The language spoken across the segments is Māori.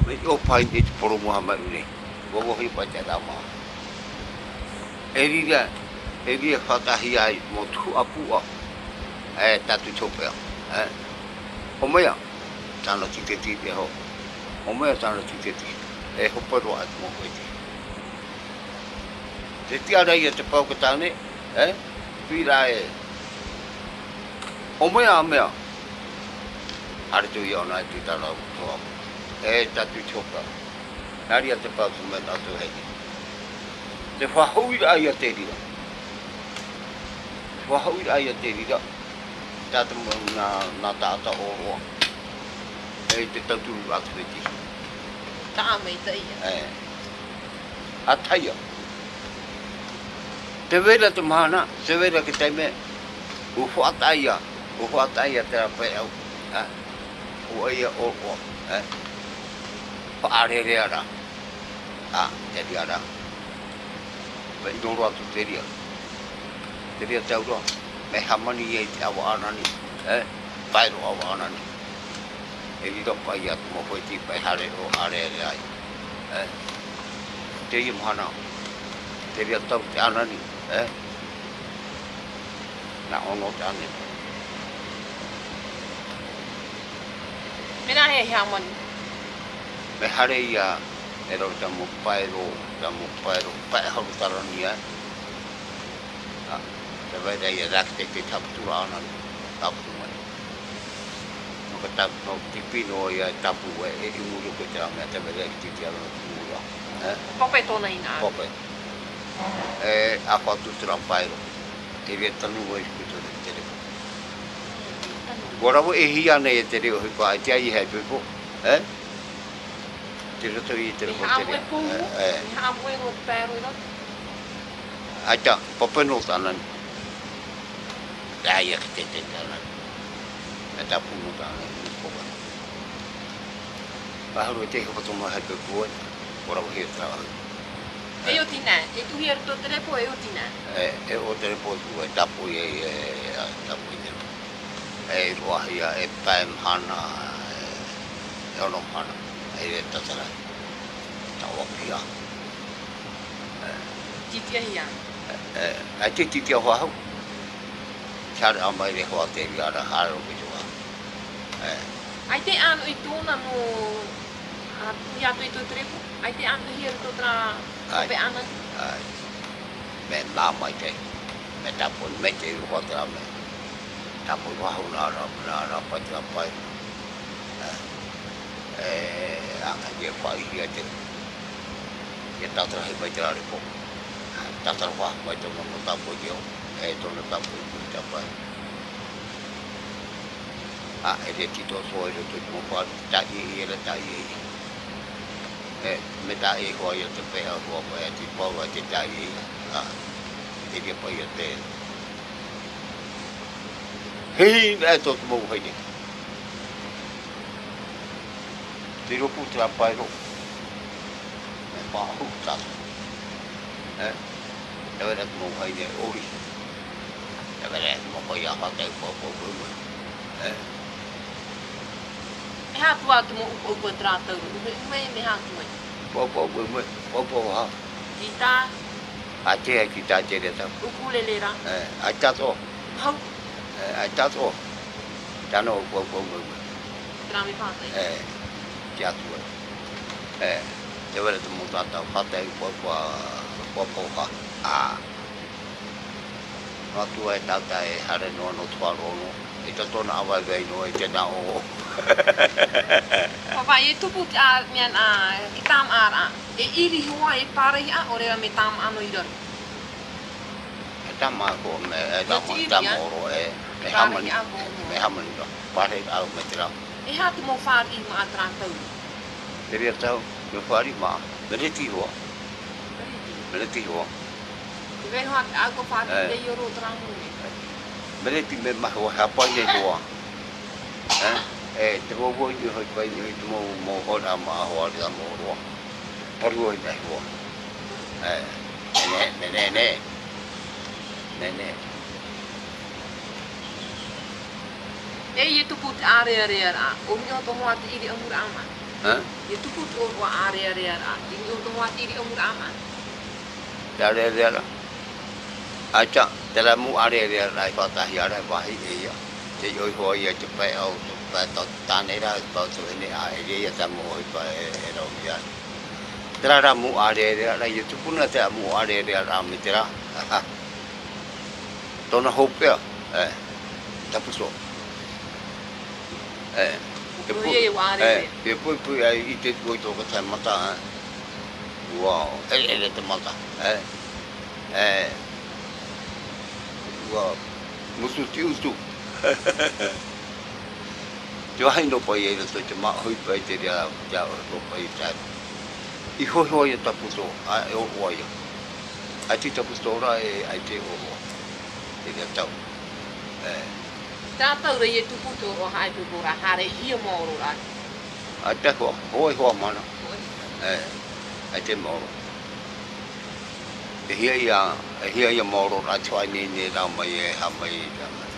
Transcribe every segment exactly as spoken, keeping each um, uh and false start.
me o pai e poro mo ma uni wo wo hi pa ta ma Eria, eria whakahi ai mo tu apua e tatu topea. E, o mea, tāna tite tite ho. O mea tāna tite tite. E hoparo atu mo koe te. Te tiara ia te paukatane, e, pira e. O mea a mea. Hare tu ia ona te tāna utoa. E tatu topea. Nari a te paukatane atu hei. Te whahoira ai a te rira. Whahoira ai a te rira. Tata mo na na tata o roa. E te tauturu atu e ti. Tā mei te ia. E. A taia. Te vera te mahana, te vera ki teime. U whaataia. U whaataia te rapai au. E. U aia o roa. E. Whaarere ara. A, te riara. Me noro atu te ria. Te ria te aura. Me hamani e te awa anani. Eh? Pairo awa anani. E rira pai atu mo koe ti pai hare o hare ere ai. Eh? Te ia mahana. Te ria tau te anani. Eh? Na ono te ane. Mena he hea mani. Me hare ia e rau te mo pairo. Te mo pairo. Pai haru tarani ai. Te waira ia rakte te taputura anani. Tapu mai. No ka tapu no tipino ia tapu e e imuru ko te amea te waira ki te ala no tumura. Pope tōna ina. Pope. E a whatu tura pairo. Te rea tanu o i kuto te reko. Gorawo e hi ane e te reo hipa ai te ai hei pepo. Eh? Te roto i te reko te rea. I haamue no te pēro i roto. Aita, pope no tanani. Ai, que te te tana. Me ta puno tana ni poka. Ba haru te ko to mo ha pe ko. Ora o he tra. E o tina, e tu hier to telepo e o tina. E e o telepo tu e tapu e e tapu e. E ro ia e pa hana e ono hana. E ta tara. Ta o kia. Titia hia. E a te titia ho ha. Kare a mai re hoa te ria ra haro ki tua. Ai te anu i tūna no i atu i tō trepo? Ai te anu hi to tra pe ana? Ai. Me nā mai te. Me tapu me te i hoa tra me. Tapu wahu nā ra, nā ra pai tra pai. E anga i e whai hia te. E tatra hei mai tra repo. Tatra wahu mai te mo tapu i o. E tōna tapu i kui tapai. A, e re tito so e roto i mo whāru, tai e e re tai e e. E, me tai e hoa i a te pēha hoa pai a te pau a te tai e e. A, e ria pai a te. Hei, e tō te mou haine. Te ropu te rapai ro. Me pāhu tatu. E, e wera te mou haine ori. E vere, mo koi a whakei pōpō pūma. Eh? E hātu atu mo upo upo tra tauru. Ume me hātu ai. Pōpō pūma, pōpō ha. Gita. A te ai ki tā te re tau. Ukulele ra. Eh, ai tato. Hau. Eh, ai tato. Tano upo upo pūma. Trami pātai. Eh, te atu ai. Eh, te wera te mo tātau whatei pōpō pōpō ha. Ah. Matua e tata e hare noa no tuarono. E ta tona awai vei no e te na o. Papa, e tupu te a mian a ki tam ara. E iri hoa e pārei a o rea me tam ano i raro. E tama ko me e tama tama oro e me hamani. Me hamani ro. Pārei au me te rau. E hātu mo whāri ma a tra tauru. Te rea tau, me whari ma. Me reti hoa. Me reti hoa. Te wei hoa te ako whāri te i oro tra mune. Me reti me mahi wa hapai e hoa. E te mogo i hoi pai i te mogo mo hora ma hoa rea mo roa. Paru oi nei hoa. E, ne, ne, ne, ne. Ne, ne. E i e tupu te area rea ra. O mio to hoa te iri amura ama. Ha? Ia tupu tu o are are ara. Ini o tong wati di omur ama. Are are ara. Acha, tera mu are are ara ko ta hi ara ba hi e ya. Te yo ho ya te pe au tu pe to ta ne ra ba tu ne a e ya ta mu hi pa e ro ya. Tera ra mu are are ara ia tupu na te mu are are ara mi tera. Tona hope ya. Eh. Tapu so. Eh. Pui e ware. Eh, e pui pui ai i te koi tō ka tai mata. Wow, e e te mata. Eh. Eh. Wow. Musu tiu tu. Te hai no pai e to te ma hui pai te ria ja o pai ta. I ho ho ia tapu so, a e o o ia. Ai te tapu so ra e ai te o. E ia tau. Eh. Tātou rei e tupu tu o hai tupu ra hare ia mōro ra. A te hoa, hoi hoa mana. Eh, ai te moro. E hia ia, e hia ia moro ra tuai ni ni rau mai e ha mai e rau mai.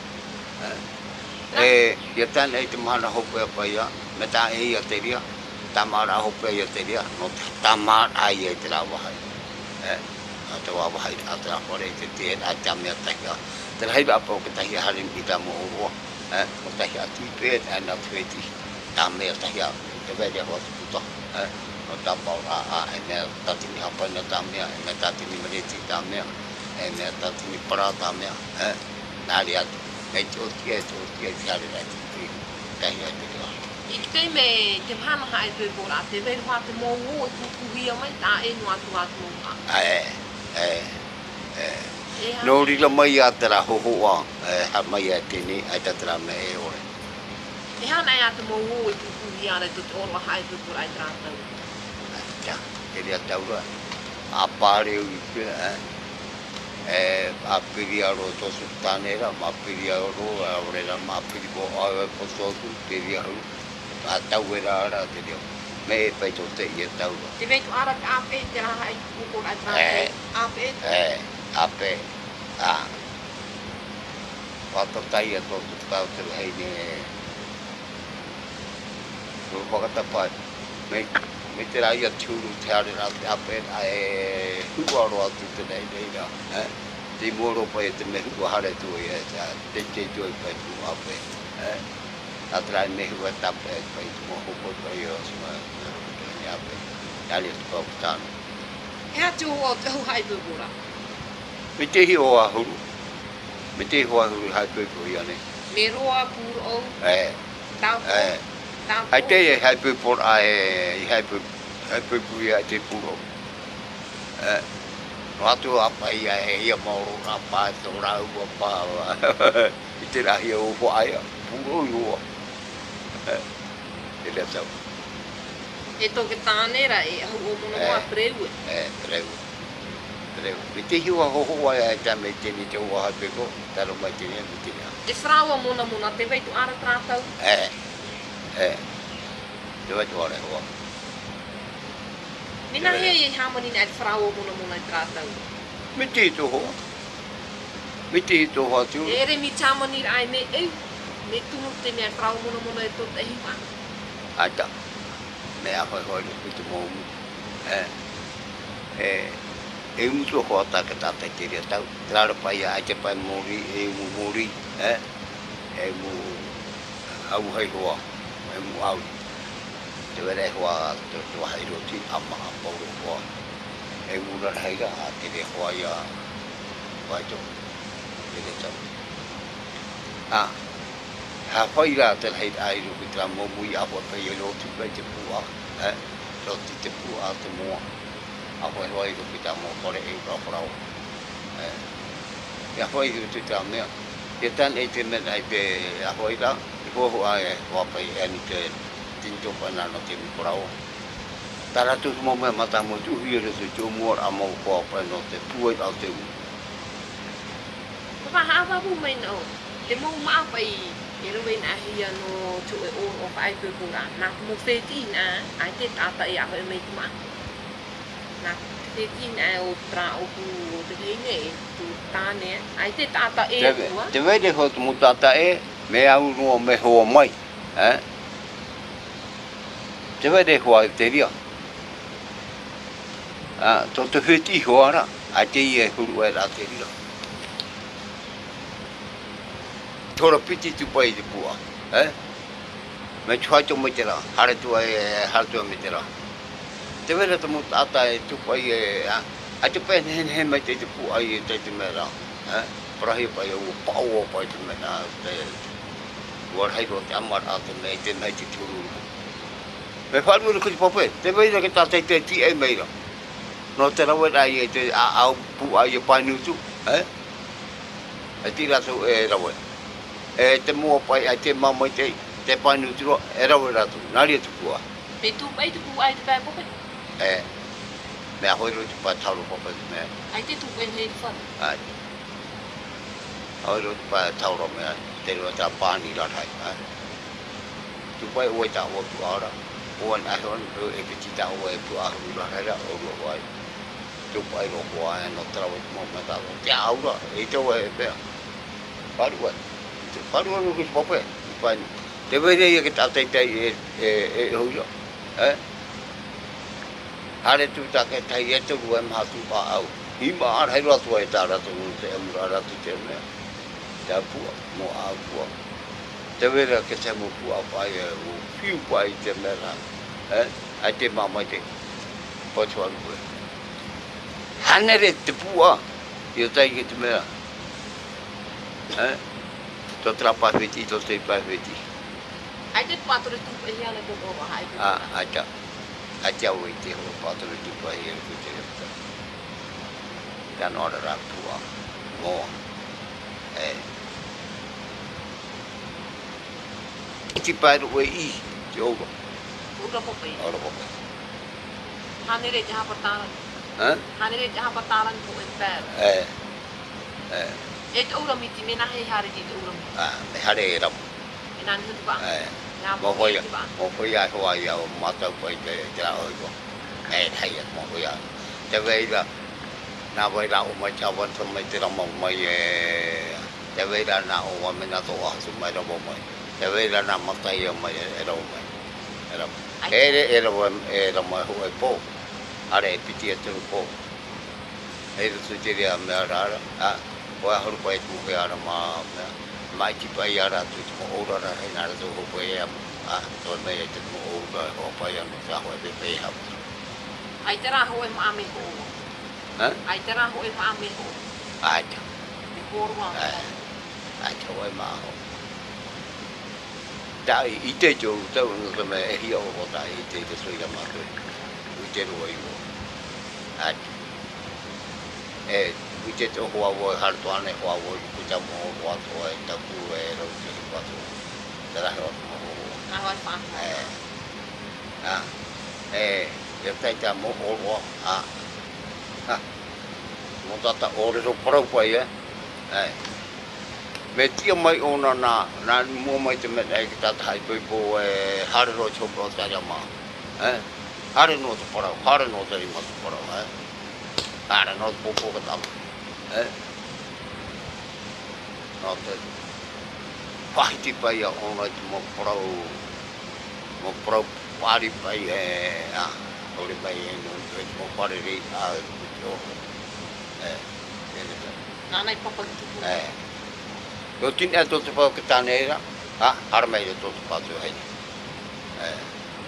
Eh, e, ia tana e te mana hope a pai a, me tā e ia te ria, tā mara hope ia te ria, no tā mara ai e te rau wahai. Eh, a te wā wahai, a te rau te te a te amea takia. Te rei apa o ke tahi harim i tā mo oroa. Eh, o tahi a tuipe e ana tueti. Tā mea tahi a te vere hoa te puta. Eh, o tā paura a e mea tatini hapaina tā mea, e mea tatini mareti tā mea, e mea tatini para tā mea. Eh, nāri atu. Nei te otia e te otia e te hare rai te tui. Tahi a te rea. I te me te mhana hai tui kora, te vere hoa te mō o e tukuhia mai, tā e no atu atu mō. Eh, eh, eh. No rila mai a tera hohoa, ha mai a tini, ai tatara me e ore. E hana e atu mō o e tukuhia re tu te orwa hai tui kora i tātou. Ja, e rea taura. A pāre u i pia, eh, a piri aro tosu tānera, ma piri aro, a orera, ma piri ko awe po tosu, te rea hu, a tauera ara te rea. Me e pai to te i e taura. Te veitu ara te ape, te raha i kukora i tātou. Ape? Eh, ape, a. Wata tai a totu tau te hei ne. Ko whakata pai. Me, me te rai a tūru te are rā te ape, a e huaro atu te nei nei rā. Eh? Te moro pai e te me hua hare tu e e te te tui pai tu ape. Eh? A te rai me hua tape e pai tu mo hopo pai o sima ni ape. Yari atu pau tānu. E atu o te hu hai pūpura? Me te hi o ahuru. Me te hi o ahuru hai pūpura ia nei. Me roa pūro o? Eh. Tau po? Eh. Tau po? Hai te e hai pūpura e hai pūpura ia te pūro. Eh. No atu apa ia e ia mauro rā pā e tō rā ua pā. I te rahi o ho aia. Pūro i hoa. Eh. E rea tau. E tō ke tānera e ahu o mona hoa preu e? Eh, preu. Preu. Me te hiwa hoho aia e tā me tēni te hoa hai peko. Taro mai tēni me tēni a. Te whraua mona mona, te veitu ara tātou? Eh. Eh. Te waitu ara hoa. Mina hea i hamani nei te whraua mona mona i tātou? Me te hito hoa. Me te hito hoa tu. E ere mi tāmani ai me eu. Me tunu te mea whraua mona mona e tō te hiwa. Aita. Me a hoi hoi ni te mōmu. Eh. Eh. E umutu hoa tāka tātai te rea tau. Rāra pai a te pai mōri, e umu mōri. Eh. E umu au hei hoa. E umu au. Te wera e hoa te wahai roti ama a pauro hoa. E umu rara heira a te rea hoa ia waito. Te rea tau. Ah. Ha whai rā te hei ai rupi tra mōmu i ahua pai e roti pai te pua. Eh. Roti te pua a te moa. Ahua e hoi rupi tā mō kore e ura wharau. Eh. Ia hoi rupi tā mea. Ia tan e te mena i pe ahua i rā. I hoho a e hoa pai e ani te tinto panana te mikorau. Tā ratu mō mea mata mō tu hui re te tō mua a mō hoa pai no te pua i au te u. Papa hawa hu mai no. Te mō maa pai e rau na hia no tu e o o whai pūpura. Nā mo whetina ai te tāta e aho e mei tu maa. Nā whetina e o tra o pu o te hine e tu tāne. Ai te tāta e tua. Te vede ho tu mu tāta e, me au no me hoa mai. Eh? te vai de hoa te ria. Ah, to te whiti hoa ra, a te i e huru e rā te ria. Tora piti tu pai te pua, eh? Me tuai to me te rā, hare tua e, hare tua me te rā. Te wera te mo tata e tu pai e, a te pai ne he mai te te pua i e te te me rā, eh? Prahi pai o pao pai te me rā, te warhai ro te amar a te me, te mei te turu. Me wharu ura kuti pape, te wera ke tata te ti e meira. No te rawe rā i e te au pua i e painutu, eh? E ti rato e rawe. E te mua pai ai te mamai te te painutu ro, e rawe rato, nari e tukua. Me tu pai tu ai te pai pope. E, mea hoi ro te pai tauro pape te mea. Ai te tu pai hei whara. Ai. Hoi ro te pai tauro mea, te rua tā pāni ratai. Tu pai oi tā ua tu aura. Oan ahon, e piti tā ua e pu ahuru ratai ra, o rua wai. Tu pai ro kua e no trawe te mo me tā ua. Te aura, e te ua e pēr. Parua. Parua ro kusi pape. Te were ia ke tātai tai e e hoi. Eh? Hare tu ta ke tai e te rua maha tu pa au. I ma ar hai ratu e tā ratu te amura ratu te mea. Te apua, mo a apua. Te wera ke te mo pua pai e o piu pai te mea. Eh? Ai te mamai te potua rue. Hanere te pua. I o tai ke te mea. Eh? To trapa whiti, to te pai whiti. Ai te patore tu pai hea le koko wa hai. Ah, ai ta. Ai te au i te ho patore tu pai hea le kute reta. Te anora rā pua. Moa. E. I te pai rue i, te ouro. Ura pope. Ora pope. Hanere te hapataran. Eh? Hanere te hapataran po e pēr. E. E. E te ura miti, me nahe hare te ura miti. Ah, me hare e ramu. E nani hutu ba. E. Nā Mo mo hoi, hoi ba. mo hoi ai hoa ia o matau pai te te rā oi ko. E hei e mo hoi ai. Te weira, nā weira o mai tā wanta mai te rama mai e... Te weira nā o wamena tō ahasu mai rama mai. Te weira nā matai o mai e rama mai. E rama. E re e rama e rama hoa e pō. Are e piti e turu pō. E rutu te rea mea rāra. Ah, o e haru pai tu ke ara mā mea. Mai ki pai ara tu te mo ora ra hei nara tu hopo e amu. Ah, toi mei e te mo ora e hoa pai anu te aho e pe pe hau. Ai te rā hoe ma ame ho. Ha? Ai te rā hoe ma ame ho. Ai ta. Te kōrua. Ai. Ai ta oi mā ho. Tai i te tau tau no te me e hia o ho tai i te te sui la mā koe. I te rua i ho. Ai. E, i te te hoa voi hartu ane hoa voi ku ta mo hoa toa e ta ku e rau te hi watu. Te rahi o mo ho. Nā hoi wha. E. Ah. E, e tai ta mo ho hoa. Ah. Ha. Mo tata ore ro parau pai e. Ai. Me tia mai ona nā, nā mua mai te mea ki tata hai pui po e hare roi chopo o taria mā. Eh? Hare no te parau, hare no te rima te parau, eh? Hare no te popo ka tama. Eh? No te whahiti pai a ona te mo parau, mo parau pari pai e, ah, ore pai e no te mo pari rei a e te oho. Eh? Nā nei papa ki tupu. Eh. Yo tin e to te pau ki tāne era, ha, hara mai e to te pau te hei. Eh.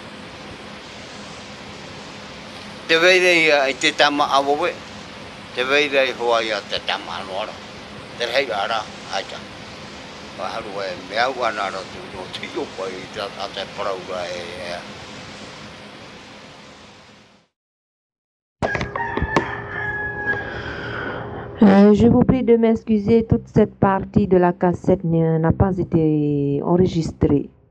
Te veire ia i te tama awawe, te veire i hoa ia te tama anuara. Te rei ara, haita. Wa haru e mea wana ara tu no tio pai i te ate parauga e e. Euh, je vous prie de m'excuser, toute cette partie de la cassette n'a pas été enregistrée.